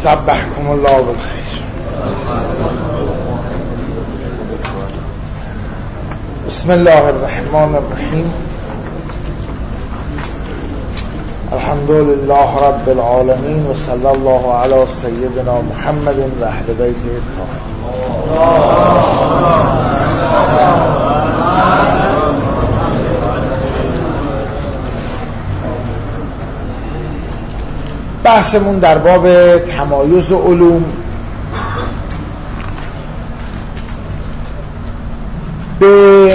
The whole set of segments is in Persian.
صبحكم الله بالخير. بسم الله الرحمن الرحیم. الحمد لله رب العالمین و صلی الله علی سیدنا محمد و اهل بیته الطاهرین. بحثمون در باب تمایز علوم به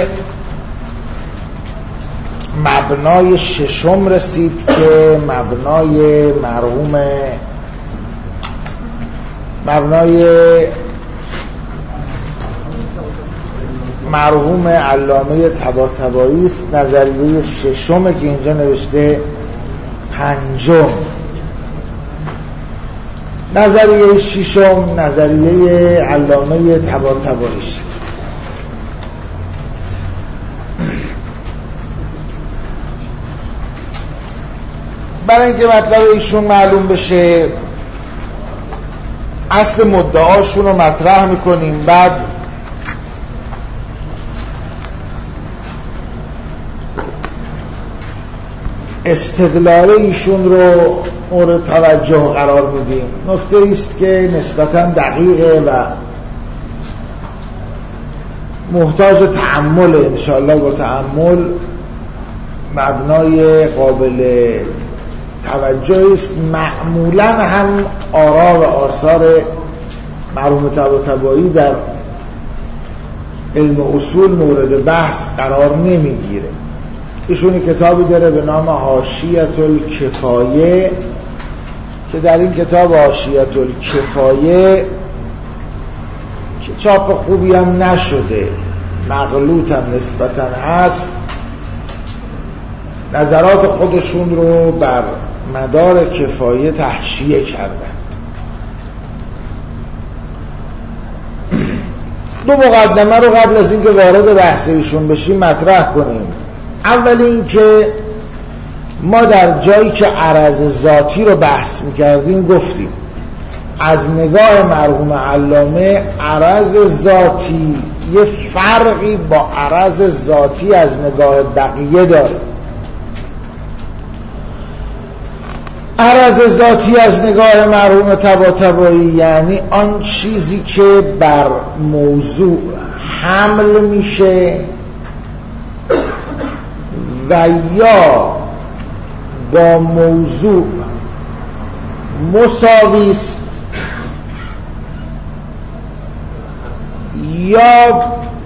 مبنای ششم رسید که مبنای مرحوم علامه طباطبایی است. نظریه ششم که اینجا نوشته پنجم. نظریه ششم نظریه علامه طباطبایی است. برای اینکه مطلب ایشون معلوم بشه اصل مدعاشون رو مطرح میکنیم، بعد استدلال ایشون رو مورد توجه قرار میدیم. نکته ایست که نسبتاً دقیقه و محتاج تأمل، انشاءالله با تأمل مبنای قابل توجه است. معمولاً هم آرا و آثار مرحوم طباطبایی در علم اصول مورد بحث قرار نمیگیره. ایشون کتابی داره به نام حاشیة الکفایه که در این کتاب حاشیة الکفایه که چاپ خوبی هم نشده، مغلوط هم نسبتاً هست، نظرات خودشون رو بر مدار کفایه تحشیه کردن. دو مقدمه رو قبل از اینکه وارد بحث ایشون بشیم مطرح کنیم. اول این که ما در جایی که عرض ذاتی رو بحث میکردیم گفتیم از نگاه مرحوم علامه عرض ذاتی یه فرقی با عرض ذاتی از نگاه بقیه داره. عرض ذاتی از نگاه مرحوم طباطبایی یعنی آن چیزی که بر موضوع حمل میشه و یا با موضوع مساوی است یا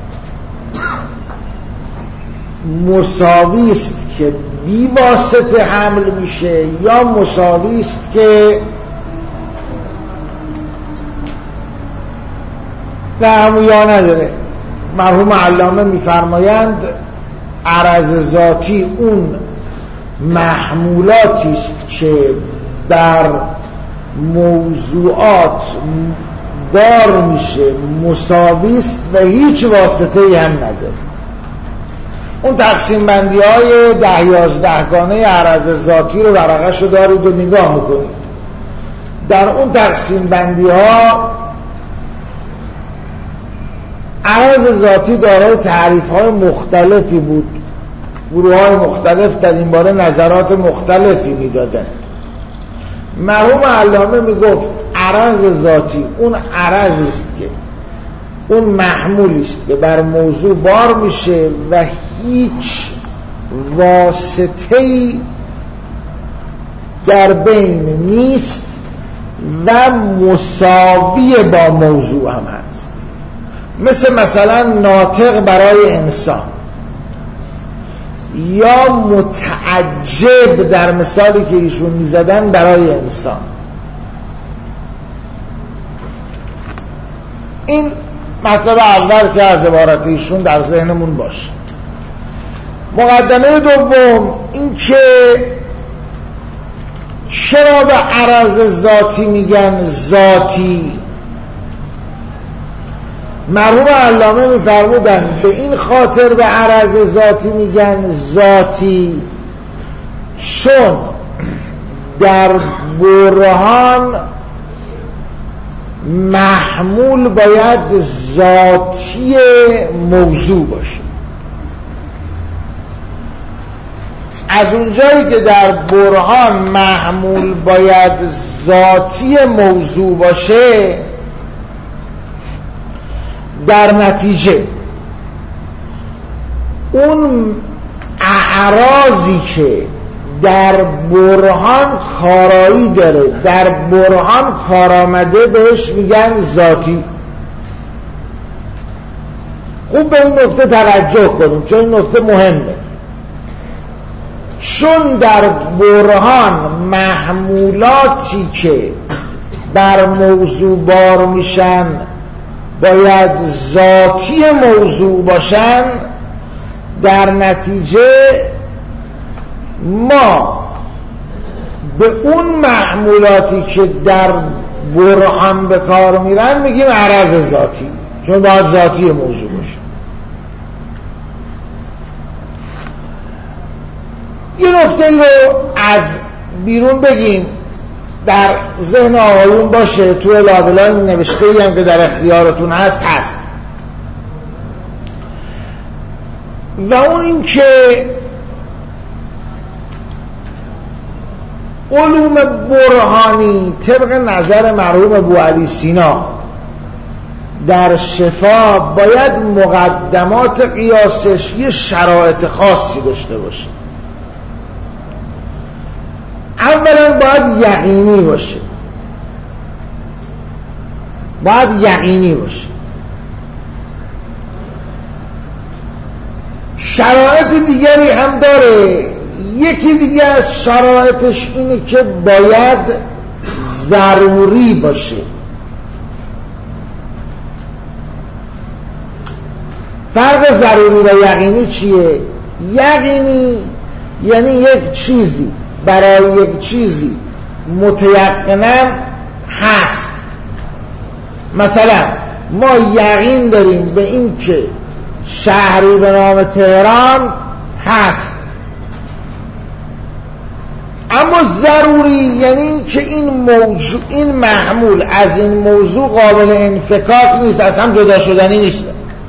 مساوی است که بی واسطه حمل میشه یا مساوی است که فهم یا نداره. مرحوم علامه میفرمایند عرض ذاتی اون محمولاتی است که در موضوعات بار میشه، مساوی است و هیچ واسطه‌ای هم نداره. اون تقسیم بندی های 10-11 گانه عرض ذاتی رو ورقش رو دارید و نگاه میکنید. در اون تقسیم بندی ها عرض ذاتی دارای تعریف های مختلفی بود. گروه های مختلف در این باره نظرات مختلفی میدادن. مرحوم علامه میگفت عرض ذاتی اون عرضی است که اون محمولی است که بر موضوع بار میشه و هیچ واسطه‌ای در بین نیست و مساوی با موضوع هم هست. مثلا ناطق برای انسان یا متعجب در مثالی که ایشون میزدن برای انسان. این مطلب اول که از عبارت ایشون در ذهنمون باشه. مقدمه دوم این که چرا به عرض ذاتی میگن ذاتی؟ مرحوم علامه میفرمودن به این خاطر به عرض ذاتی میگن ذاتی چون در برهان محمول باید ذاتی موضوع باشه. از اونجایی که در برهان محمول باید ذاتی موضوع باشه، در نتیجه اون اعراضی که در برهان کارایی داره، در برهان کارآمده، بهش میگن ذاتی. خوب به این نکته توجه کنیم چون این نکته مهمه. چون در برهان محمولاتی که بر موضوع بار میشن باید ذاتی موضوع باشن، در نتیجه ما به اون محمولاتی که در برهان به کار میرن میگیم عرض ذاتی، چون باید ذاتی موضوع باشه. یه نکته ای رو از بیرون بگیم در ذهن آقایون باشه، تو لابلای نوشته ای هم که در اختیارتون هست و اون این که علوم برهانی طبق نظر مرحوم ابوعلی سینا در شفا باید مقدمات قیاسش یه شرایط خاصی داشته باشه. اولا باید یقینی باشه، شرایط دیگری هم داره. یکی دیگه از شرایطش اینه که باید ضروری باشه. فرق ضروری و یقینی چیه؟ یقینی یعنی یک چیزی برای یک چیزی متیقناً هست. مثلا ما یقین داریم به این که شهری به نام تهران هست، اما ضروری یعنی این که این محمول از این موضوع قابل انفکاک نیست، اصلا جدا شدنی نیست.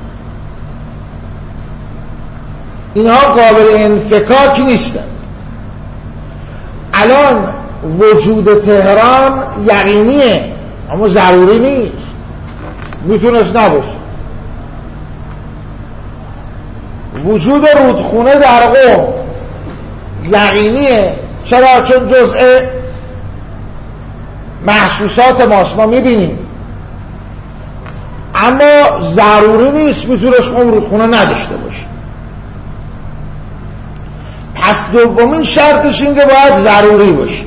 اینها قابل انفکاک نیستن. الان وجود تهران یقینیه اما ضروری نیست، میتونست نباشه. وجود رودخونه در قم یقینیه، چرا؟ چون جزء محسوسات ماست، ما میبینیم، اما ضروری نیست، میتونست اون رودخونه نداشته باشه. پس دومین شرطش این که باید ضروری باشه.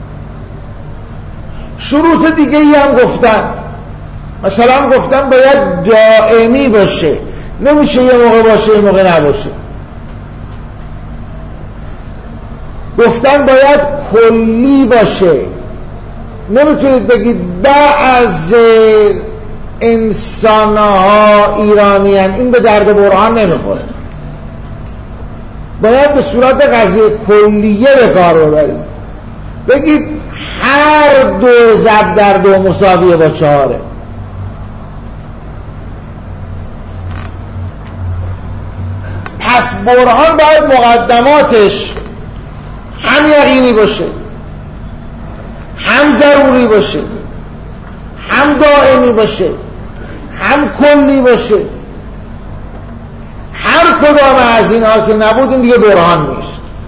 شروط دیگه ای هم گفتن، مثلا گفتن باید دائمی باشه، نمیشه یه موقع باشه یه موقع نباشه. گفتن باید کلی باشه، نمیتونید بگید بعض انسانها ایرانیان، این به درد برهان نمیخوره. باید به صورت قضیه کلیه به کار ببرید، بگید هر 2 ضرب در 2 مساویه با 4. پس برهان باید مقدماتش هم یقینی باشه، هم ضروری باشه، هم دائمی باشه، هم کلی باشه. هر کدام از اینها که نبود این دیگه برهان نیست.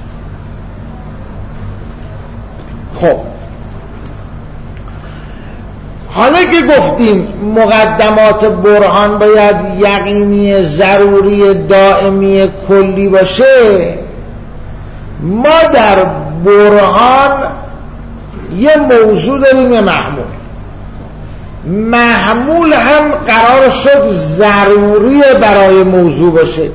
خب حالا که گفتیم مقدمات برهان باید یقینی، ضروری، دائمی، کلی باشه، ما در برهان یه موضوع داریم، یه محمول هم قرار شد ضروری برای موضوع باشه.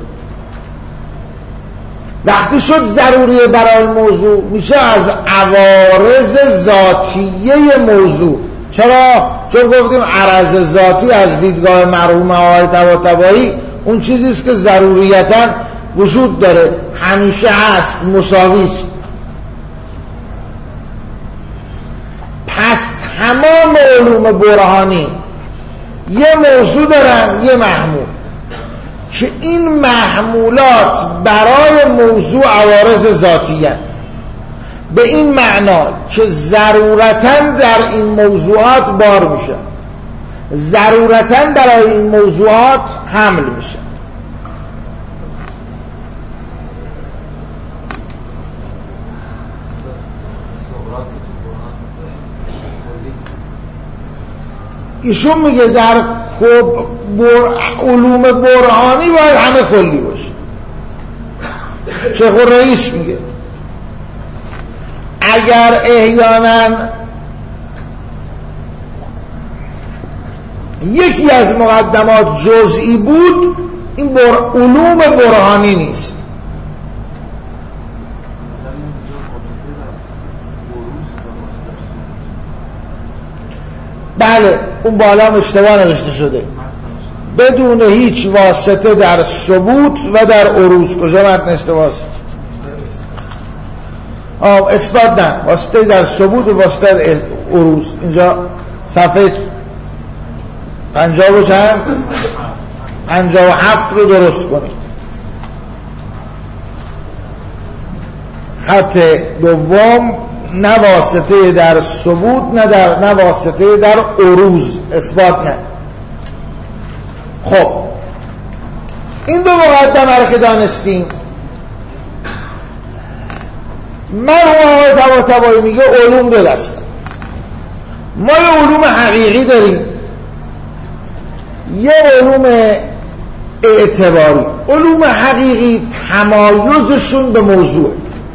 وقتی شد ضروری برای موضوع میشه از عوارض ذاتیه موضوع. چرا؟ چون گفتیم عرض ذاتی از دیدگاه مرحوم آقای طباطبایی اون چیزیست که ضروریتاً وجود داره، همیشه هست، مساویست. پس تمام علوم برهانی یه موضوع دارن، یه محمول، که این محمولات برای موضوع عوارض ذاتیه، به این معنا که ضرورتاً در این موضوعات بار میشه، ضرورتاً برای این موضوعات حمل میشه. ایشون میگه در علوم برهانی باید همه کلی باشه. شیخ الرئیس میگه اگر احیانا یکی از مقدمات جزئی بود، این علوم برهانی نیست. بله اون بالا اشتباه نوشته شده، بدون هیچ واسطه در ثبوت و در عروض. کجا متن اشتباه؟ اثبات نه، واسطه در ثبوت و واسطه در عروض. اینجا صفحه 57 رو درست کنید. خط دوم، نه واسطه در ثبوت نه واسطه در عروض، اثبات نه. خب این دو مقدمه رو که دانستیم، مرحوم آقای طباطبایی میگه علوم دو دسته. ما یه علوم حقیقی داریم، یه علوم اعتباری. علوم حقیقی تمایزشون به موضوع.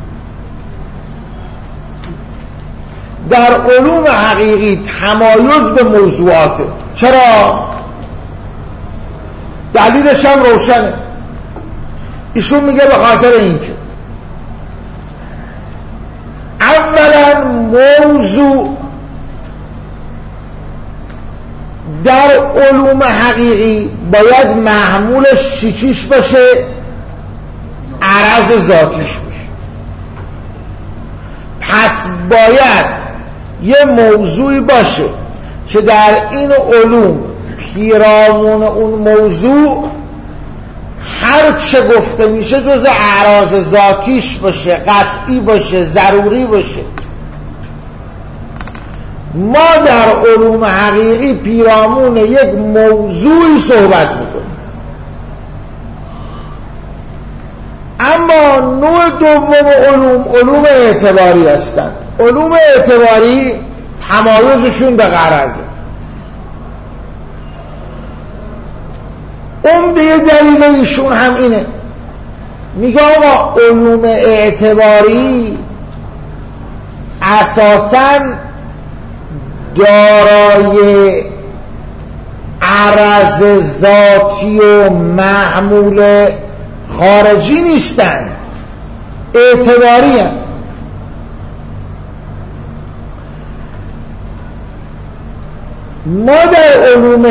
در علوم حقیقی تمایز به موضوعاته. چرا؟ دلیلش هم روشنه. ایشون میگه به خاطر اینکه اولا موضوع در علوم حقیقی باید محمولش چیش باشه؟ عرض ذاتیش باشه. پس باید یه موضوعی باشه که در این علوم پیرامون اون موضوع هر چه گفته میشه جز اعراض ذاتیش باشه، قطعی باشه، ضروری باشه. ما در علوم حقیقی پیرامون یک موضوعی صحبت میکنیم. اما نوع دوم علوم اعتباری هستند. علوم اعتباری تمایزشون به غرضه. عمده دلیل ایشون هم اینه، میگه آقا علوم اعتباری اساساً دارای عرض ذاتی و معمول خارجی نیستند، اعتباری هستند. ما در علوم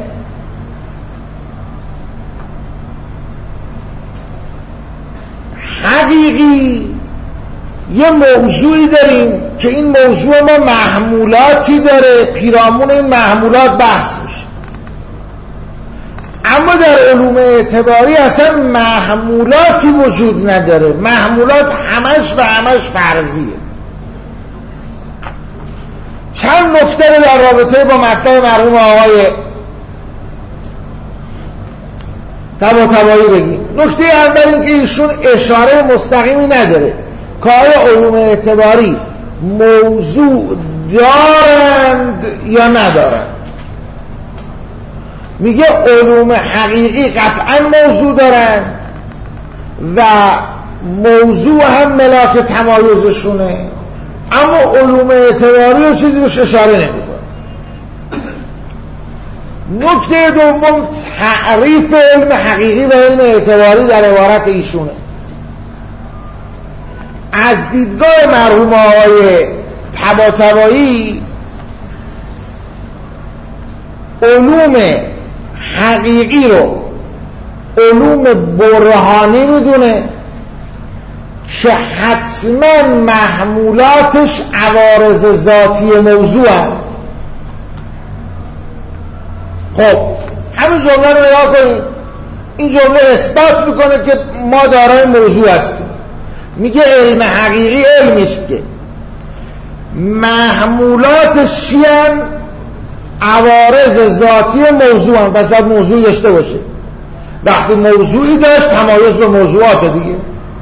حقیقی یه موضوعی داریم که این موضوع ما محمولاتی داره، پیرامون این محمولات بحث میشه. اما در علوم اعتباری اصلا محمولاتی وجود نداره، محمولات همش و همش فرضیه. چند نکته در رابطه با مطلب مرحوم آقای طباطبایی بگیم. نکته اول این که ایشون اشاره مستقیمی نداره که آیا علوم اعتباری موضوع دارند یا ندارند. میگه علوم حقیقی قطعا موضوع دارند و موضوع هم ملاک تمایزشونه، اما علوم اعتباری رو چیزی بهش اشاره نمیکنه. نکته دوم، تعریف علم حقیقی و علم اعتباری در عبارت ایشونه. از دیدگاه مرحوم آقای طباطبایی علوم حقیقی رو علوم برهانی میدونه که حتما محمولاتش عوارض ذاتی موضوع هست. خب همین جمله رو نگاه کنید، این جمله اثبات میکنه که ما دارای موضوع هستیم. میگه علم حقیقی علمی است که محمولاتش چیان؟ عوارض ذاتی موضوع هم، پس باید موضوعی داشته باشه. وقتی موضوعی داشت تمایز به موضوعات دیگه.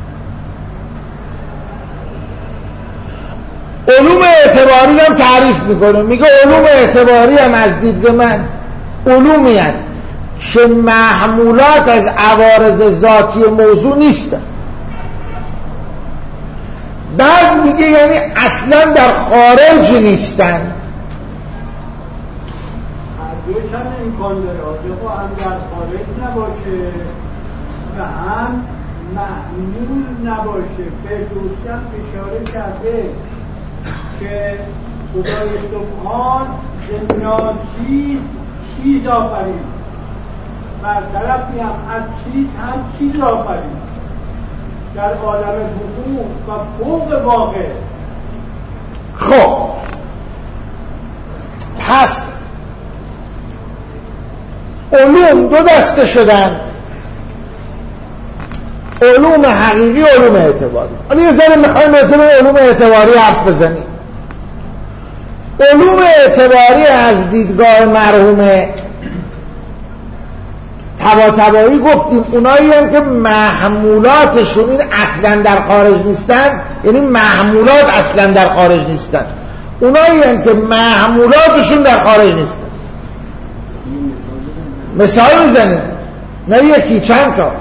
علوم اعتباری هم تعریف میکنه، میگه علوم اعتباری هم از دیدگاه من علومی هست که محمولات از عوارض ذاتی موضوع نیستن. بعد میگه یعنی اصلا در خارج نیستن. دوش هم امکان داره آجا هم در خارج نباشه و هم محمول نباشه. فردوسی هم اشاره کرده که خدای سبحان ز ناچیز چیز آفرید، برطرفی هم از چیز هم چیز آفرید در عالم وقوع و فوق واقع. خب پس علوم دو دسته شدن، علوم حقیقی و علوم اعتباری. حالا یه ذره میخوایم راجع به علوم اعتباری حرف بزنیم. علوم اعتباری از دیدگاه مرحوم طباطبایی گفتیم اونایی هم که محمولاتشون این اصلا در خارج نیستن، یعنی محمولات اصلا در خارج نیستن، اونایی هم که محمولاتشون در خارج نیستن. مثال میزنیم، نه یکی، چند تا.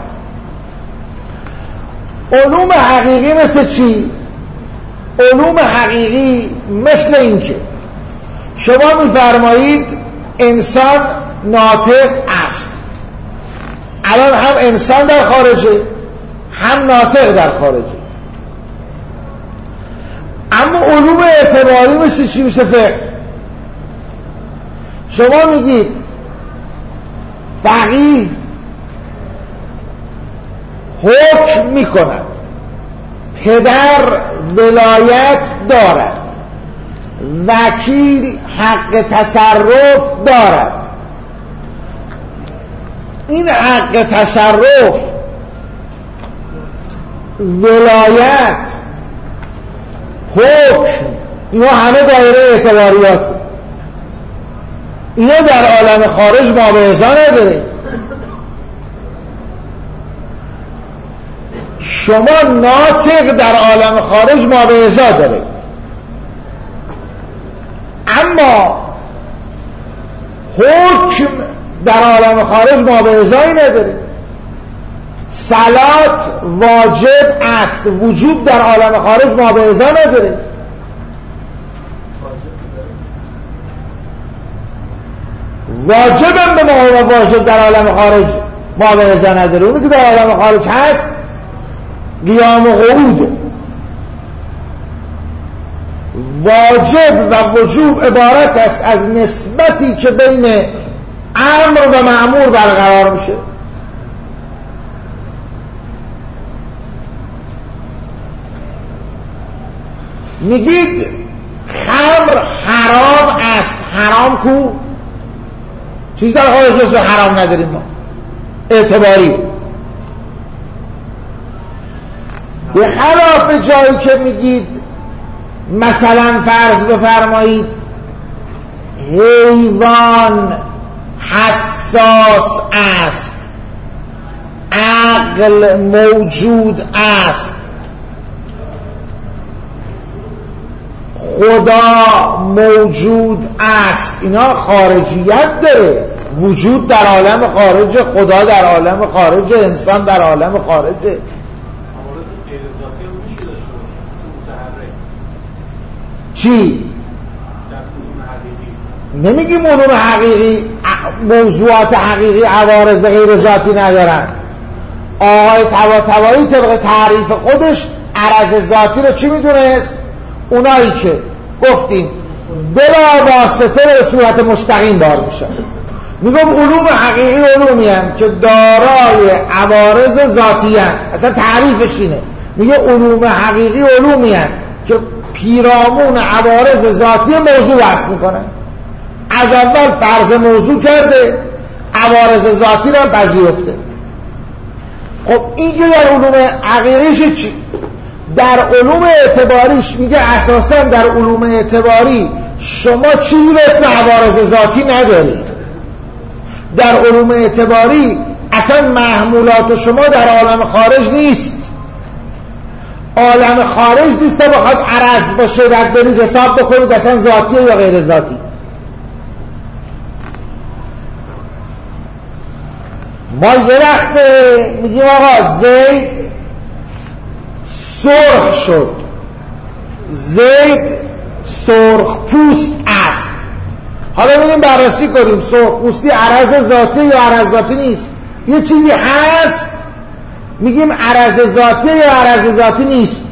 علوم حقیقی مثل چی؟ علوم حقیقی مثل این که شما میفرمایید انسان ناطق است. الان هم انسان در خارجه هم ناطق در خارجه. اما علوم اعتباری مثل چی؟ مثل فقه. شما میگید فقیه حکم میکند، پدر ولایت دارد، وکیل حق تصرف دارد. این حق تصرف، ولایت، حکم، اینا همه دایره اعتباریات. اینا در عالم خارج ما به ازا نداره. شما ناطق در عالم خارج ما به ازا داره، اما حکم در عالم خارج ما به ازایی نداره. صلات واجب است، وجوب در عالم خارج ما به ازا نداره. واجبم به ما واجب در عالم خارج ما به ازا نداره. اونی که در عالم خارج هست قیام و قعود. واجب و وجوب عبارت است از نسبتی که بین امر و مأمور برقرار میشه. میگید خمر حرام است، حرام کو؟ چیز در خارج مثل حرام نداریم ما اعتباری. به خلاف جایی که میگید مثلا فرض بفرمایید حیوان حساس است، عقل موجود است، خدا موجود است، اینا خارجیت داره. وجود در عالم خارج، خدا در عالم خارج، انسان در عالم خارجه. چی؟ نمیگیم علوم حقیقی موضوعات حقیقی عوارض غیر ذاتی ندارن. آقای طباطبایی طبق تعریف خودش عرض ذاتی رو چی میدونست؟ اونایی که گفتیم بلا واسطه به صورت مستقیم بار میشن. میگم علوم حقیقی علومی هم که دارای عوارض ذاتی هم. اصلا تعریفش اینه، میگه علوم حقیقی علومی هم که پیرامون عوارض ذاتی موضوع بحث میکنن. از اول فرض موضوع کرده، عوارض ذاتی را پذیرفته. خب این که در علوم عقیده‌ش چی؟ در علوم اعتباریش میگه اساسا در علوم اعتباری شما چیزی به اسم عوارض ذاتی ندارید. در علوم اعتباری اصلا محمولات شما در عالم خارج نیست. عالم خارج نیست تا بخواد عرض باشه رد برید حساب بکنید اصلا ذاتیه یا غیر ذاتی. ما یه وقت میگیم آقا زید سرخ شد، زید سرخ پوست است. حالا میگیم بررسی کنیم سرخ پوستی عرض ذاتی یا عرض ذاتی نیست. یه چیزی هست میگیم عرض ذاتی یا عرض ذاتی نیست.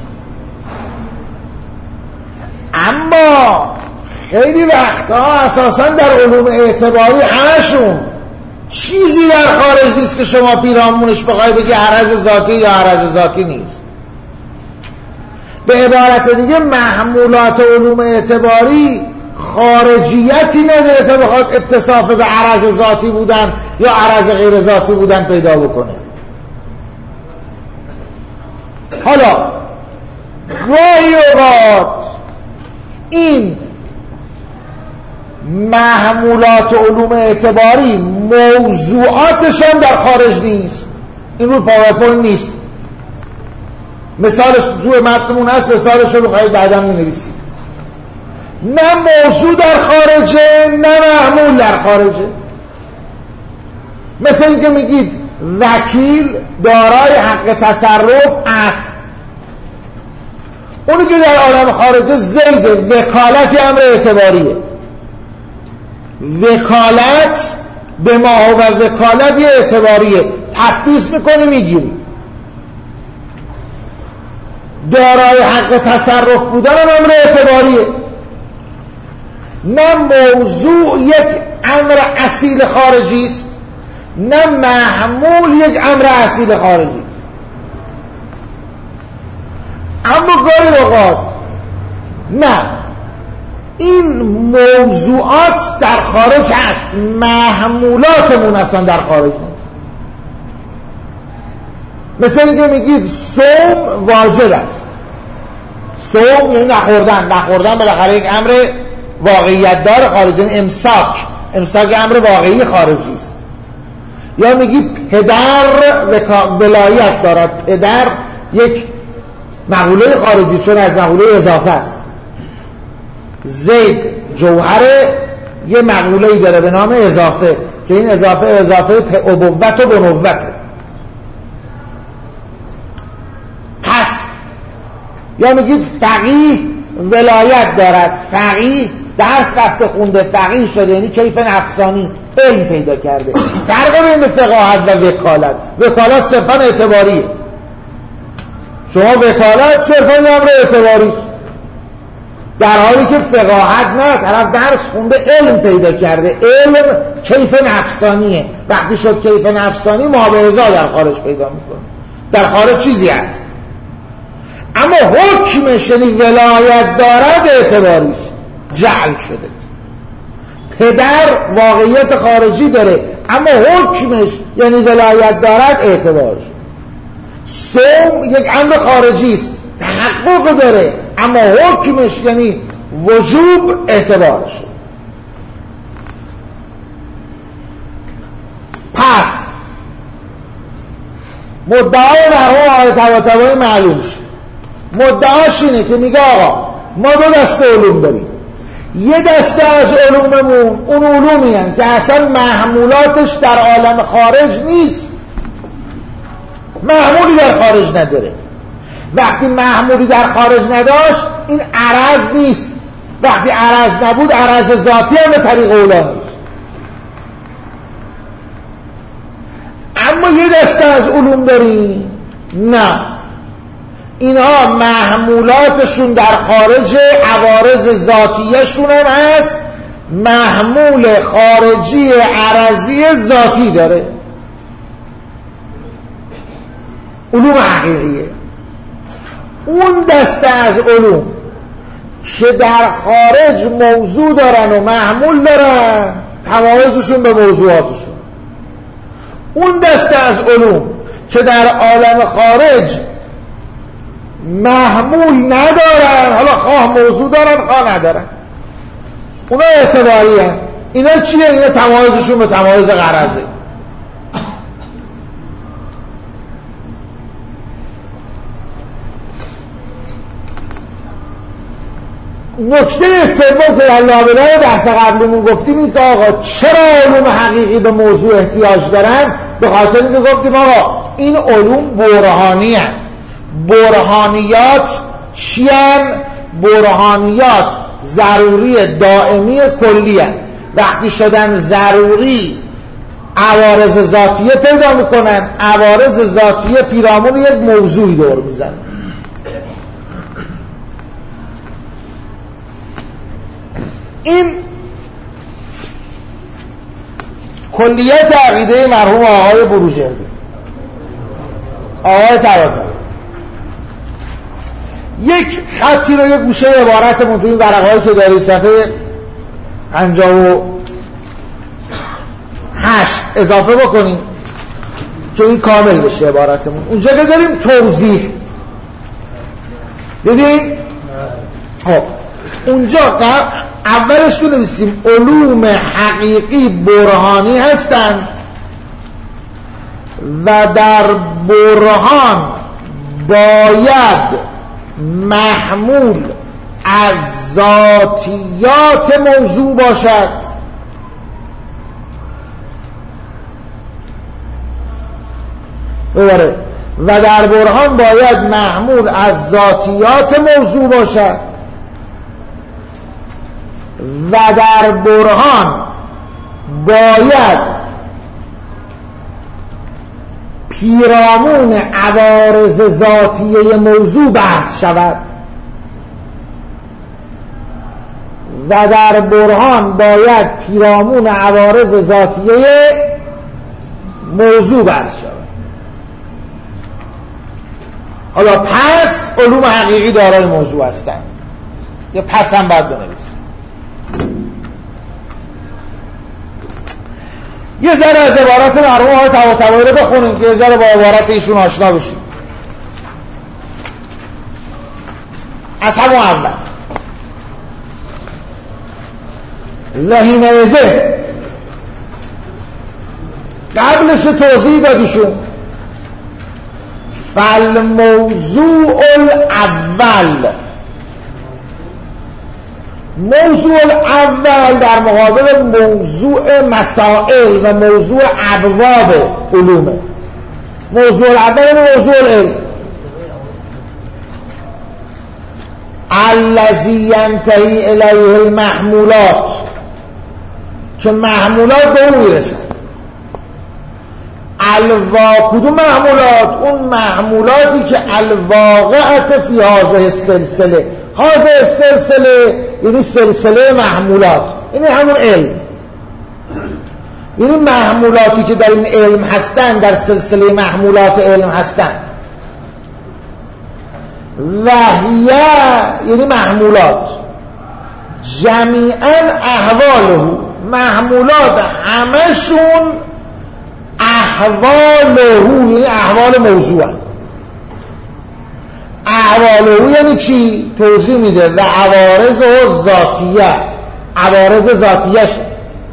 اما خیلی وقتها اساسا در علوم اعتباری همشون چیزی در خارج نیست که شما پیرامونش بخواید بگی عرض ذاتی یا عرض ذاتی نیست. به عبارت دیگه محمولات علوم اعتباری خارجیتی نداره تا بخواد اتصاف به عرض ذاتی بودن یا عرض غیر ذاتی بودن پیدا بکنه. حالا گاهی اوقات این محمولات علوم اعتباری موضوعاتشان در خارج نیست. این رو پاورپوینت نیست، مثالش توی متنمون هست، مثالش رو بخواهید بعدا می‌نویسید. نه موضوع در خارجه نه محمول در خارجه. مثل اینکه میگید وکیل دارای حق تصرف است. اونی که در عالم خارجه زید وکالت امر اعتباریه. وکالت به ما و وکالت یه اعتباریه، تفویض میکنی میگیری. دارای حق تصرف بودن امر اعتباریه. نه موضوع یک امر اصیل خارجی است نه محمول یک امر اصیل خارجی است. اما گاهی اوقات نه، این موضوعات در خارج هست، محمولاتمون اصلا در خارج نیست. مثل اینکه میگید صوم واجب است. صوم یعنی نخوردن بالاخره یک امر واقعیت دار خارجی، امساک امر واقعی خارجی است. یا میگی پدر ولایت دارد، پدر یک مقوله خارجی چون از مقوله اضافه است. زید جوهره یه مقوله‌ای داره به نام اضافه که این اضافه ابوت و بنوته. پس یا میگید فقیه ولایت دارد، فقیه درس رفته خونده، فقیه شده، یعنی کیف نفسانی علم پیدا کرده. فرق بین فقاهت و وکالت، وکالت صرفا اعتباریه. شما وکالت صرفا امر اعتباری، در حالی که فقاهت نه، طرف درس خونده علم پیدا کرده. علم کیف نفسانیه. وقتی شد کیف نفسانی مابعضا در خارج پیدا میکنه. در خارج چیزی هست اما حکمش یعنی ولایت دارد اعتباریش جعل شده. پدر واقعیت خارجی داره اما حکمش یعنی ولایت دارد اعتبار شده. صوم یک امر خارجی است، تحقق داره اما حکمش یعنی وجوب اعتبار شده. پس مدعای مرحوم آقای طباطبایی معلوم شد. مدعاش اینه که میگه آقا ما دو دسته علوم داریم. یه دسته از علوممون اون علومی هستند که اصلا محمولاتش در عالم خارج نیست، محمولی در خارج نداره. وقتی محمولی در خارج نداشت این عرض نیست. وقتی عرض نبود عرض ذاتی هم به طریق اولا نیست. اما یه دسته از علوم داریم نه، اینها محمولاتشون در خارج، عوارض ذاتیشون هم هست، محمول خارجی عرضی ذاتی داره. علوم حقیقیه. اون دسته از علوم که در خارج موضوع دارن و محمول دارن تمایزشون به موضوعاتشون. اون دسته از علوم که در عالم خارج محمول ندارن، حالا خواه موضوع دارن خواه ندارن، اونا اعتباری هست. اینا چیه؟ اینا تمایزشون به تمایز غرضه. نکته سوم که در لابلای بحث قبلیمون گفتیم این که آقا چرا علوم حقیقی به موضوع احتیاج دارن؟ به خاطر اینکه گفتیم آقا این علوم برهانی هستند. برهانیات چی هستند؟ برهانیات ضروری دائمی کلی هستند. وقتی شدن ضروری عوارض ذاتیه پیدا میکنن، عوارض ذاتیه پیرامون یک موضوعی دور میزنن. این کلیت عقیده مرحوم آقای بروجردی، آقای طباطبایی. یک خطی رو، یک گوشه عبارتمون تو این ورقه‌ای که دارید صفحه 58 اضافه بکنیم که این کامل بشه عبارتمون. اونجا که داریم توضیح دیدین؟ خب اونجا اولش رو نویسیم علوم حقیقی برهانی هستند و در برهان باید محمول از ذاتیات موضوع باشد. بباره و در برهان باید محمول از ذاتیات موضوع باشد و در برهان باید پیرامون عوارض ذاتیه موضوع بحث شود و در برهان باید پیرامون عوارض ذاتیه موضوع بحث شود. حالا پس علوم حقیقی دارای موضوع هستند، یا پس هم باید بنویسیم. یه ذره از عبارت مرحوم آقای طباطبایی رو بخونیم که یه ذره با عبارت ایشون آشنا بشیم. از همون اول لحینه‌زه قبلش توضیح دادیشون فالموضوع الاول، موضوع الاول در مقابل موضوع مسائل و موضوع ابواب علومه. موضوع الاول موضوع العلم الذی ینتهی الیه المحمولات، که محمولات به اون میرسن. کدوم محمولات؟ اون محمولاتی که الواقعت فی هذه السلسله. هذه السلسله یعنی سلسله محمولات، یعنی همون علم، یعنی محمولاتی که در این علم هستن، در سلسله محمولات علم هستن. وحیه یعنی محمولات جمیعا احواله، محمولات همشون احواله یعنی احوال موضوع. احواله یعنی چی؟ توضیح میده و عوارض ذاتیه، عوارض ذاتیه شد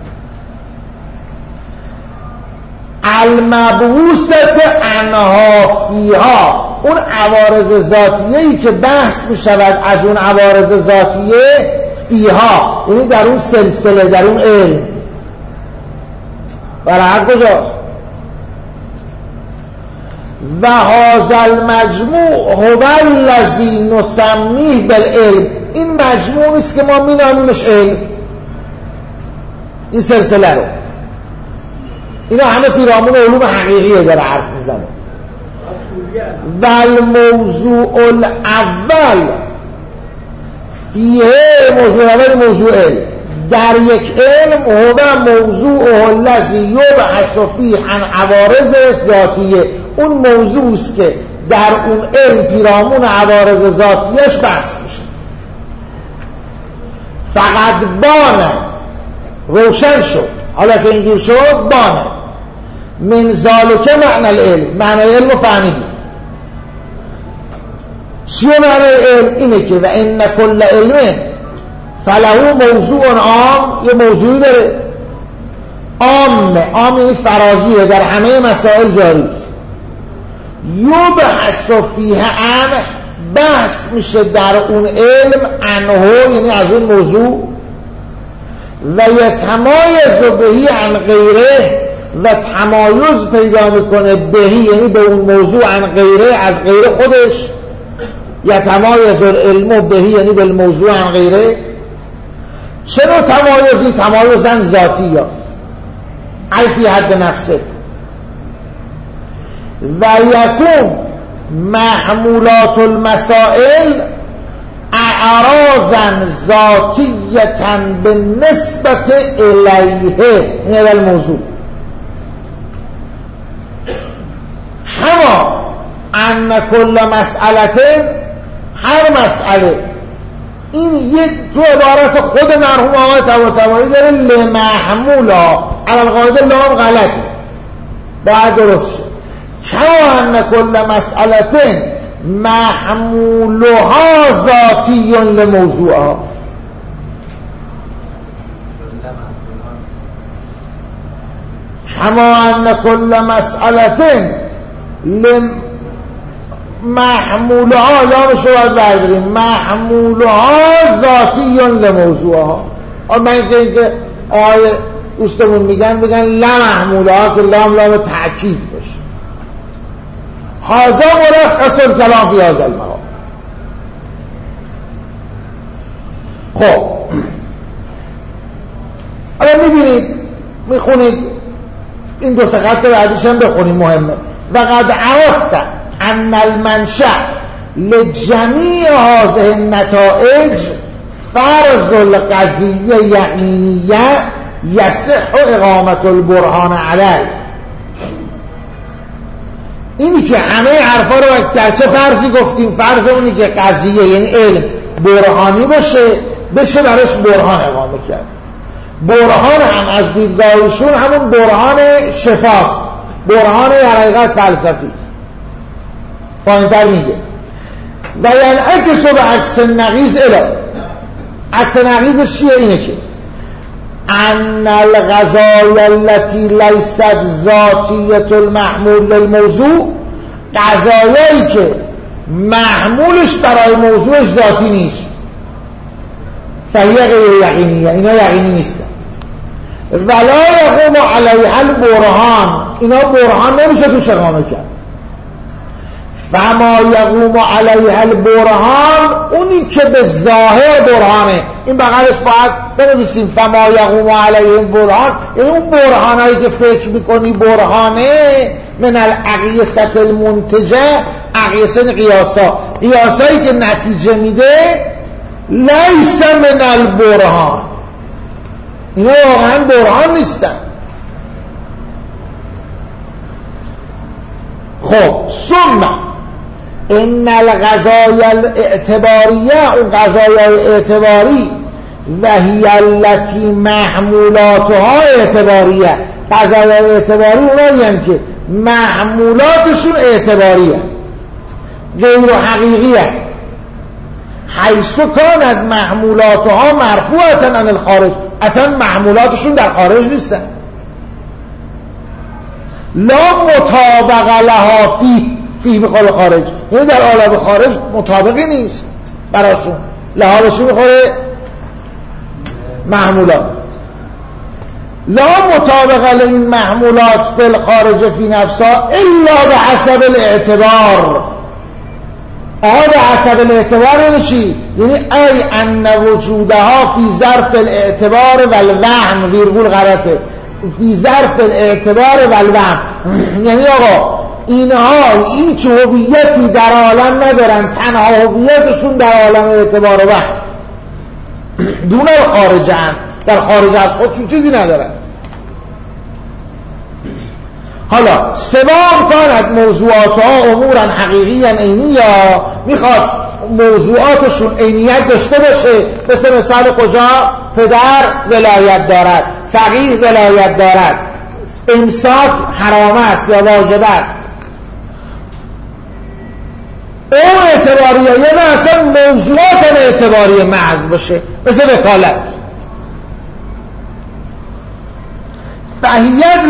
المبعوثت عنها فیها، اون عوارض ذاتیه‌ای که بحث میشود از اون عوارض ذاتیه فیها، یعنی در اون سلسله، در اون علم. برای هر کجاست؟ و هذا المجموع هو الذی نسمیه بالعلم، این مجموع نیست که ما مینامیمش علم، این سلسله رو. اینا همه پیرامون علوم حقیقیه داره حرف میزنه. و الموضوع الاول فیه، موضوع اول موضوع علم، در یک علم هو موضوع الذی یبحث فیه عن عوارض ذاتیه، اون موضوع است که در اون علم پیرامون عوارض ذاتیش بحث میشه. فقط بانه روشن شد. حالا که اینجور شد بانه من ذالک معنی العلم، معنی علم رو فهمیدیم. چیه معنی علم؟ اینه که و ان کل علم فله موضوع عام، یه موضوعی داره عام این فراگیره، در همه مسائل جاری است. یبحث فیه عن، بحث میشه در اون علم عنه، یعنی از اون موضوع، و یتمایز بهی عن غیره، و تمایز پیدا میکنه بهی یعنی به اون موضوع عن غیره، از غیر خودش. یتمایز العلم بهی یعنی به الموضوع عن غیره. چه نوع تمایزی؟ تمایزن ذاتی یا ای فی حد نفسه. و یکون محمولات المسائل اعراضا ذاتیتا به نسبت الیه، این الموضوع. کما ان کل مسئله، هر مسئله، این یک تو عبارت خود مرحوم آقای طباطبایی داره لمحمولا، علالقاعده لام غلطه باید درست شد. کما ان کل مسئله محمولها ذاتی لموضوعها، کما ان کل مسئله محمولها، لامش رو باید برداریم، محمولها ذاتی لموضوعها. من اینکه آقای دوستمون میگن لمحمولها، که لام تأکید باشه. هذا ملخص الکلام فی هذا المقام. خب حالا میبینید، میخونید این دو سه خط بعدیش هم بخونید، مهمه. و قد عرفت ان المنشأ لجمیع هذه النتائج فرض القضیه یقینیه یصح اقامت البرهان علیه. اینی که همه حرفا رو در چه فرضی گفتیم؟ فرض اونی که قضیه یعنی علم برهانی بشه براش برهان اقامه کرد. برهان هم از دیدگاهشون همون برهان شفاست، برهان حقیقت فلسفی. پایین‌تر میگه و ینعکس به عکس نقیض اله. عکس نقیضش چیه؟ اینه که ان القضایا التي لیست ذاتیه المحمول للموضوع، قضایایی که محمولش برای موضوعش ذاتی نیست، فهی غیر یقینیه، اینا یقینی نیستن. ولا یقوم علیها البرهان، اینا برهان نمیشه توش اقامه کرد. فما یقوم علیها البرهان، اونی که به ظاهر برهانه، این بغلش باید بنویسیم فما یقوم علیه البرهان، یعنی اون برهانایی که فکر میکنی برهانه، من الاقیسة المنتجه، اقیسه قیاسایی که نتیجه میده، لیس من البرهان، اینا واقعا برهان نیستن. خب ثم ان القضایا الاعتباریه، اون قضایای اعتباری، و هی التی محمولاتها اعتباریه، قضایای اعتباری اونایی هم که محمولاتشون اعتباریه غیر حقیقیه، حیث کانت محمولاتها مرفوعة عن الخارج، اصلا محمولاتشون در خارج نیستن. لا مطابق لها فی بقول خارج، یعنی در عالم خارج مطابقی نیست براشون. لها بشی میخوره محمولات. لا مطابق لین محمولات فی الخارج فی نفسها الا به حسب الاعتبار. به حسب الاعتبار یعنی چی؟ یعنی ای ان وجودها فی ظرف الاعتبار والوهم، ویرگول غلطه، فی ظرف الاعتبار والوهم، یعنی آقا اینها هیچ هویتی در عالم ندارن، تنها هویتشون در عالم اعتبار و وهم، دون خارجن، در خارج از خودشون چیزی ندارن. حالا سوام کانت موضوعاتها امورا حقیقی عینی، یا میخواد موضوعاتشون عینیت داشته باشه. مثال کجا پدر ولایت دارد، فقیه ولایت دارد، امساک حرام است یا واجب است. اون اعتباریه، یعنی اصلا موضوعات اعتباری محض باشه، مثل وکالت. فهیت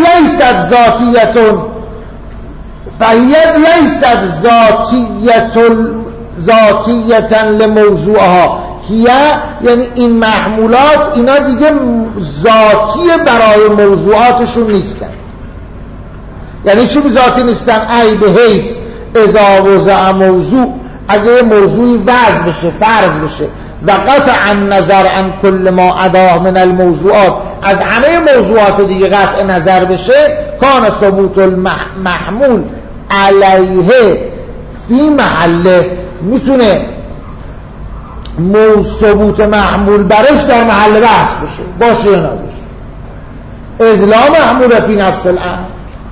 لیست ذاتیتا لموضوعها. یعنی این محمولات اینا دیگه ذاتی برای موضوعاتشون نیستن. یعنی چون ذاتی نیستن؟ ای به حیث اذا وضع موضوع، اگه موضوعی وضع بشه، فرض بشه، و قطع نظر عن کل ما عداه من الموضوعات، از همه موضوعات دیگه قطع نظر بشه، کان ثبوت المحمول علیه فی محله، میتونه ثبوت محمول برش در محل بحث باشه یا نباشه. اذ لا محمول فی نفس الامر.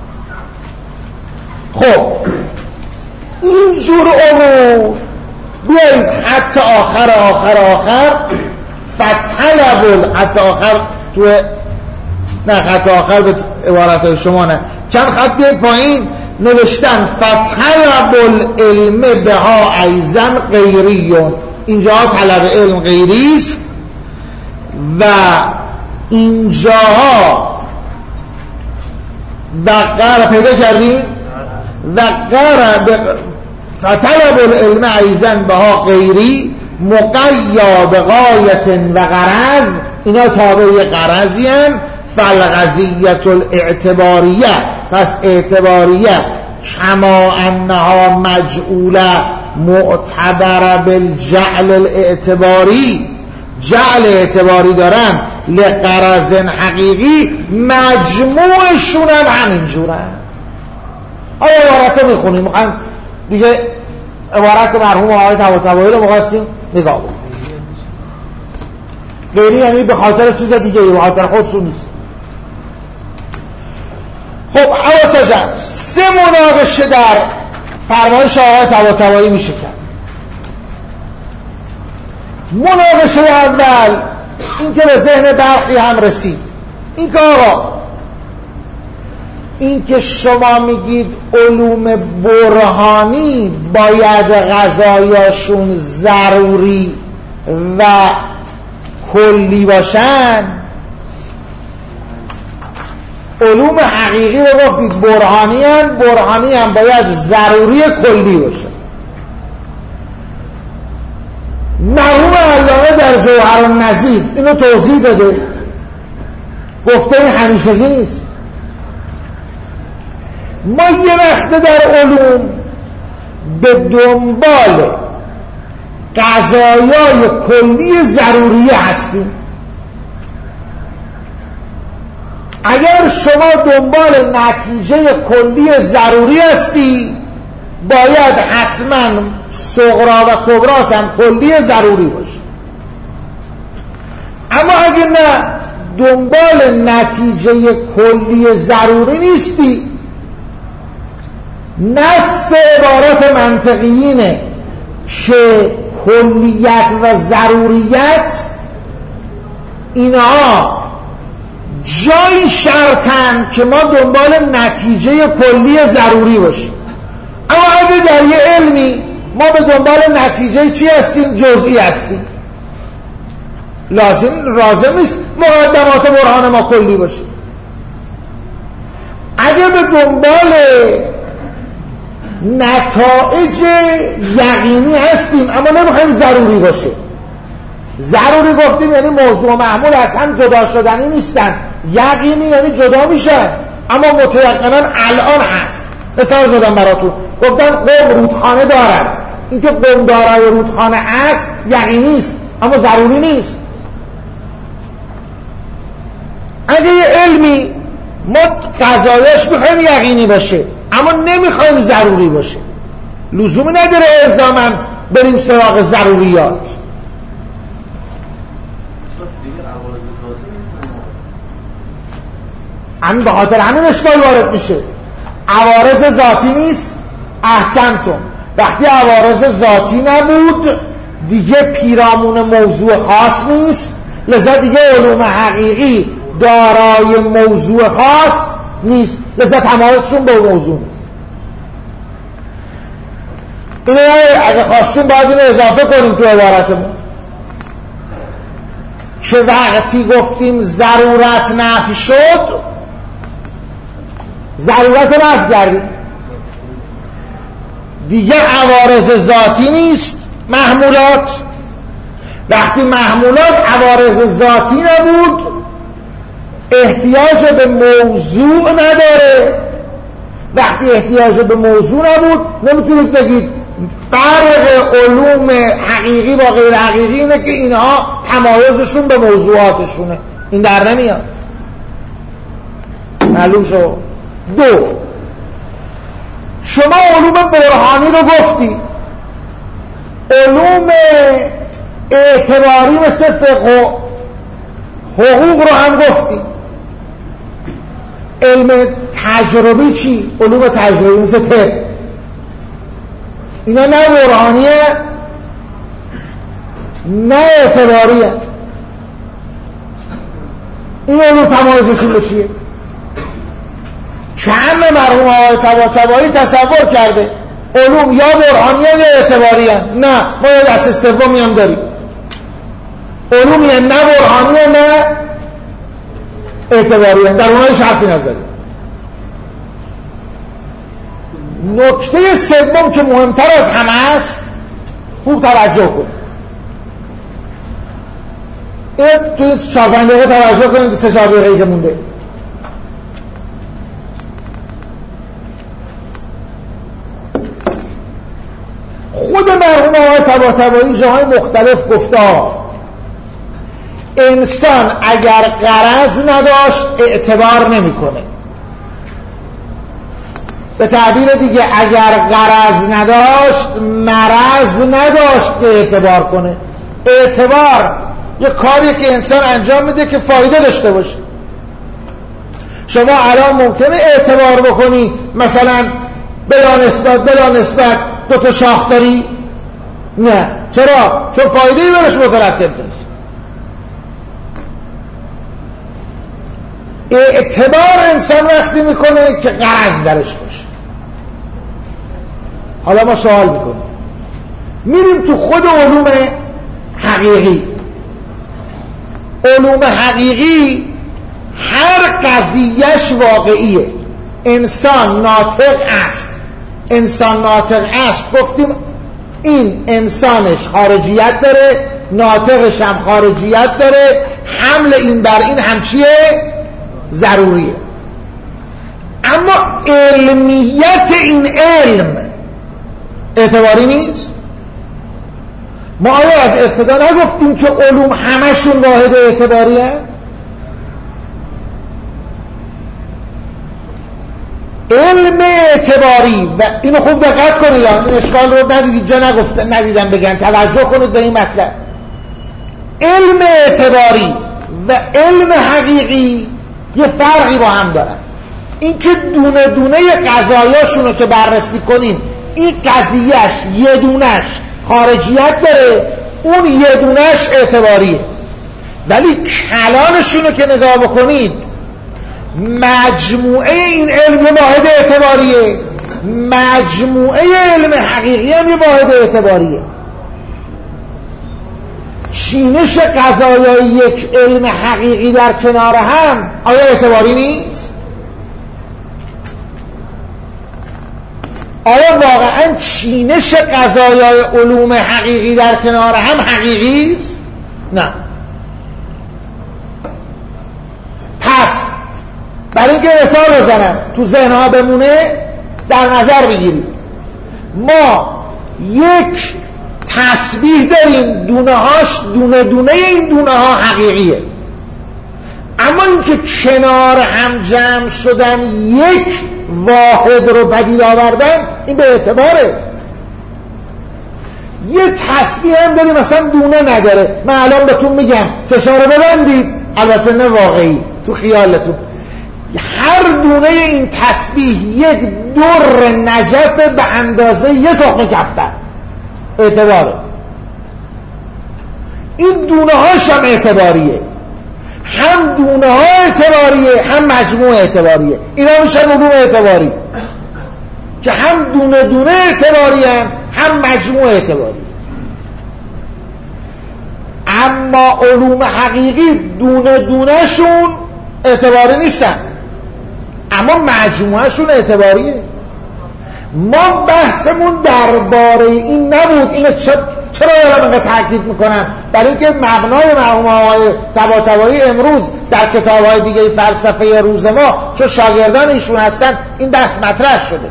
خب اینجور امور بیایید حتی آخر فطلب، حتی آخر تو نه خط آخر به عبارت شما نه، چند خط بیایید پایین نوشتن فطلب العلم بها ایضا غیریون. اینجا طلب علم غیری است و اینجاها وقر پیدا کردیم، وقر فطلب العلم ایضا بها غیری مقیا بغایت و غرض، اینا تابع غرضی هم. فالغزیت الاعتباریه، پس اعتباریه کما انها مجعوله معتبر بالجعل الاعتباری، جعل اعتباری دارن لغرض حقیقی، مجموعشون هم همینجورن. آیا عبارت رو میخونیم؟ میخوایم دیگه عبارت مرحوم آقای طباطبایی رو مقاستیم نگاه بود. غیری یعنی به خاطر چیز دیگه، به خاطر خودشون نیست. خب حواسا جمع، 3 مناقشه در فرمایش آقای طباطبایی میشه کرد. مناقشه اول این که به ذهن برخی هم رسید، این که آقا این که شما میگید علوم برهانی باید غذایاشون ضروری و کلی باشن، علوم حقیقی رو گفتید برهانی هم باید ضروری کلی باشه. مرحوم علامه در جوهر النظیر اینو توضیح داده، گفته این همیشگی نیست. ما یه وقته در علوم به دنبال قضایای کلی ضروری هستیم. اگر شما دنبال نتیجه کلی ضروری هستی، باید حتما صغرا و کبرات هم کلی ضروری باشه. اما اگر نه دنبال نتیجه کلی ضروری نیستی، نص عبارات منطقیینه که کلیت و ضروریت اینها جای شرطن که ما دنبال نتیجه کلی ضروری باشیم. اما اگه در یه علمی ما به دنبال نتیجه چی هستیم؟ جزئی هستیم. لازم نیست مقدمات برهان ما کلی باشه. اگه به دنبال نتایج یقینی هستیم اما نمیخوایم ضروری باشه. ضروری گفتیم یعنی موضوع محمول از هم جدا شدنی نیستن، یقینی یعنی جدا میشن اما متیقنا الان هست. مثال زدم براتون، گفتم قوم رودخانه دارد، اینکه قوم دارای رودخانه است یقینی است اما ضروری نیست. اگه یه علمی ما قضایش میخوایم یقینی باشه اما نمیخوایم ضروری باشه، لزومی نداره الزاماً بریم سراغ ضروریات. همین به خاطر همین اشکال وارد میشه. عوارض ذاتی نیست، احسنتم، وقتی عوارض ذاتی نبود دیگه پیرامون موضوع خاص نیست، لذا دیگه علوم حقیقی دارای موضوع خاص نیست، لذا تمایزشون به موضوع نیست. اینه اگه خواستیم باید اینو اضافه کنیم تو عبارتمون که وقتی گفتیم ضرورت نفی شد، ضرورت نفی کردیم، دیگه عوارض ذاتی نیست محمولات. وقتی محمولات عوارض ذاتی نبود احتیاج به موضوع نداره. وقتی احتیاج به موضوع نبود نمیتونید بگید فرق علوم حقیقی با غیر حقیقی اینه که اینها تمایزشون به موضوعاتشونه. این در نمیاد. معلوم شد. دو، شما علوم برهانی رو گفتی، علوم اعتباری مثل فقه و حقوق رو هم گفتی. علم تجربی چی؟ علوم تجربی مثل طب، اینا نه برهانیه نه اعتباریه. این علوم تمایزشون به چیه؟ چند مرحوم آقای طباطبایی تصور کرده علوم یا برهانیه یا اعتباریه. نه، ما یه دست سومی هم داریم، علومیه نه برهانیه نه اعتباریه، در اونها شرطی نذاریم. نکته سوم که مهمتر از همه است، خوب توجه کن، این توی 4-5 دقیقه توجه کنید، 3-4 دقیقه که مونده. خود مرحوم آقای طباطبایی جاهای مختلف گفته انسان اگر غرض نداشت اعتبار نمیکنه. به تعبیر دیگه اگر غرض نداشت مرض نداشت که اعتبار کنه. اعتبار یه کاریه که انسان انجام میده که فایده داشته باشه. شما الان ممکنه اعتبار بکنی مثلا بلا نسبت 2 شاخ داری؟ نه. چرا؟ چون فایده‌ای برش مترتب نیست. اعتبار انسان وقتی میکنه که غرض درش باشه. حالا ما سوال میکنیم، میریم تو خود علوم حقیقی. علوم حقیقی هر قضیهش واقعیه. انسان ناطق است، انسان ناطق است، گفتیم این انسانش خارجیت داره، ناطقش هم خارجیت داره، حمل این بر این هم چیه؟ ضروریه. اما علمیت این علم اعتباری نیست. ما آیا از ابتدا نگفتیم که علوم همشون واحد اعتباری هست؟ علم اعتباری، و اینو خوب دقت کنید، این اشکال رو ندیدید جا ندیدم بگن، توجه کنید به این مطلب. علم اعتباری و علم حقیقی یه فرقی با هم دارن. این که دونه دونه قضایاشونو که بررسی کنین، این قضیهش یه دونش خارجیت داره، اون یه دونش اعتباریه. ولی کلانشونو که نگاه بکنید، مجموعه این علم یه واحد اعتباریه، مجموعه علم حقیقی هم یه واحد اعتباریه. چینش قضایای یک علم حقیقی در کنار هم آیا اعتباری نیست؟ آیا واقعا چینش قضایای علوم حقیقی در کنار هم حقیقی است؟ نه. پس برای اینکه مثال بزنم تو ذهنها بمونه در نظر بگیرید، ما یک تسبیح داریم، دونه هاش دونه دونه این دونه ها حقیقیه، اما اینکه کنار هم جمع شدن یک واحد رو پدید آوردن، این به اعتباره. یه تسبیح هم داریم مثلا دونه نداره. من الان بهتون میگم چشا رو ببندید، البته نه واقعی، تو خیالتون، هر دونه این تسبیح یک در نجف به اندازه یه تخم کفتر اعتباره. این دونه هاش هم اعتباریه، هم دونه ها اعتباریه هم مجموع اعتباریه. اینا میشن علوم اعتباری که هم دونه دونه اعتباری هم مجموع اعتباری. اما علوم حقیقی دونه دونه شون اعتباری نیستن، اما مجموعه شون اعتباریه. ما بحثمون درباره این نبود. اینو چرا دارم اینقدر تاکید میکنم؟ برای اینکه مبنای مرحوم آقای طباطبایی امروز در کتاب‌های دیگه فلسفه روز ما که شاگردان ایشون هستن این بحث مطرح شده.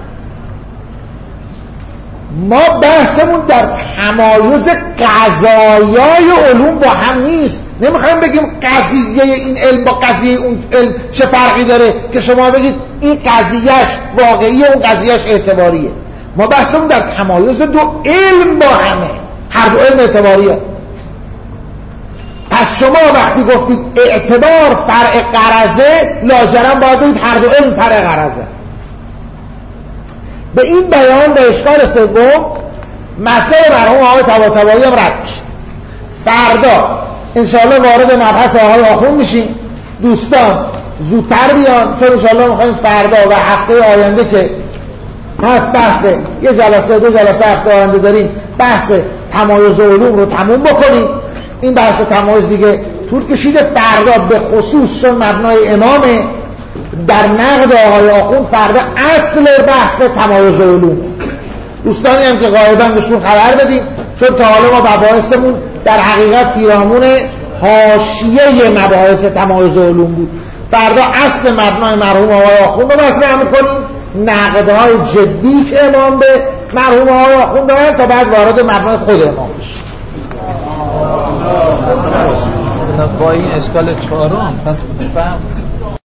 ما بحثمون در تمایز قضایای علوم با هم نیست. نمیخوایم بگیم قضیه این علم با قضیه اون علم چه فرقی داره که شما بگید این قضیهش واقعیه اون قضیهش اعتباریه. ما بحثمون در تمایز دو علم با همه، هر دو علم اعتباریه. پس شما وقتی گفتید اعتبار فرع غرضه، لاجرم باید بگید هر دو علم فرع غرضه. به این بیان به اشکال سوم مطلب مرحوم آقای طباطبایی هم رد میشه. فردا انشاءالله وارد مبحث آقای آخوند میشیم. دوستان زودتر بیان، چون انشاءالله میخوایم فردا و هفته آینده که هست بحث یه جلسه دو جلسه هفته آینده داریم بحث تمایز علوم رو تموم بکنیم. این بحث تمایز دیگه طول کشیده. فردا به خصوص چون مبنای امامه در نقد آقای آخوند فردا اصل بحث تمایز علوم. دوستانی هم که غایبن بهشون خبر بدیم، چون تا حالا ما مباحثمون در حقیقت پیرامون حاشیه مباحث تمایز علوم بود. فردا اصل مبنای مرحوم آقای آخوند رو مطرح می‌کنیم، نقدهای جدی که امام به مرحوم آقای آخوند دارن، تا بعد وارد مبنای خود امام بشیم. با این اشکال چهارم پس بفهم